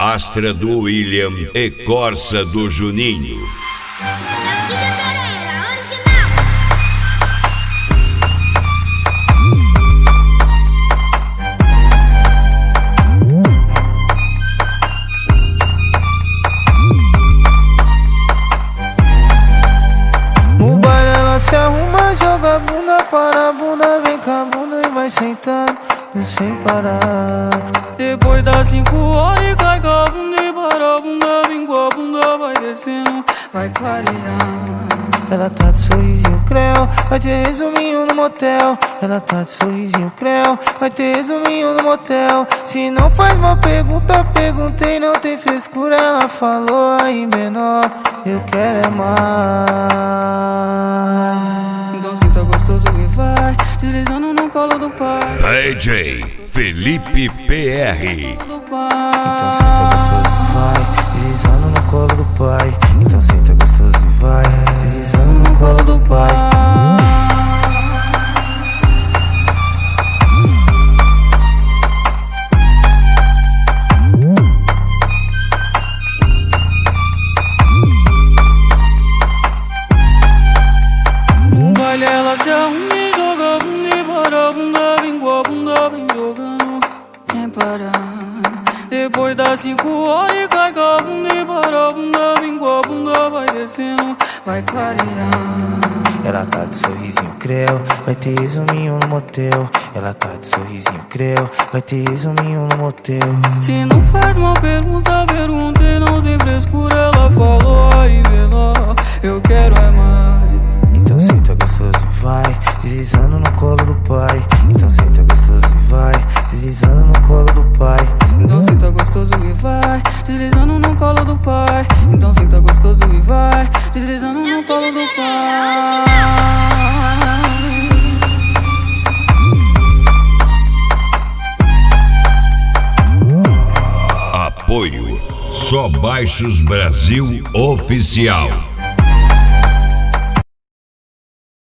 Astra do William e Corsa do Juninho. No baile ela se arruma, joga a bunda para a bunda, vem com a bunda e vai sentando sem parar. Depois das 5 horas cai com a bunda e para a bunda, vem com a bunda, vai descendo, vai clareando. Ela tá de sorrisinho creu, vai ter resuminho no motel. Ela tá de sorrisinho creu, vai ter resuminho no motel. Se não faz uma pergunta, perguntei, não tem frescura. Ela falou aí menor, eu quero é mais. Então senta gostoso e vai deslizando no colo do pai. DJ Felipe PR. Então senta gostoso e vai deslizando no colo do pai. Então senta gostoso e vai deslizando no colo do pai. No baile ela se arruma e joga a bunda e para a bunda, vem com a bunda, vem jogando sem parar. Depois das 5 horas cai com a bunda e para a bunda, vem com a bunda, vai descendo, vai clareando. Ela tá de sorrisinho creu, vai ter resuminho no motel. Ela tá de sorrisinho creu, vai ter resuminho no motel. Se não faz uma pergunta, perguntei, não tem frescura. Ela falou aí menor, eu quero é mais. Então senta gostoso e vai deslizando no colo do pai. Então senta gostoso e vai deslizando no colo do pai. Então senta gostoso e vai deslizando no colo do pai. Então senta gostoso e vai deslizando no colo do pai. Apoio Só Baixos Brasil Oficial.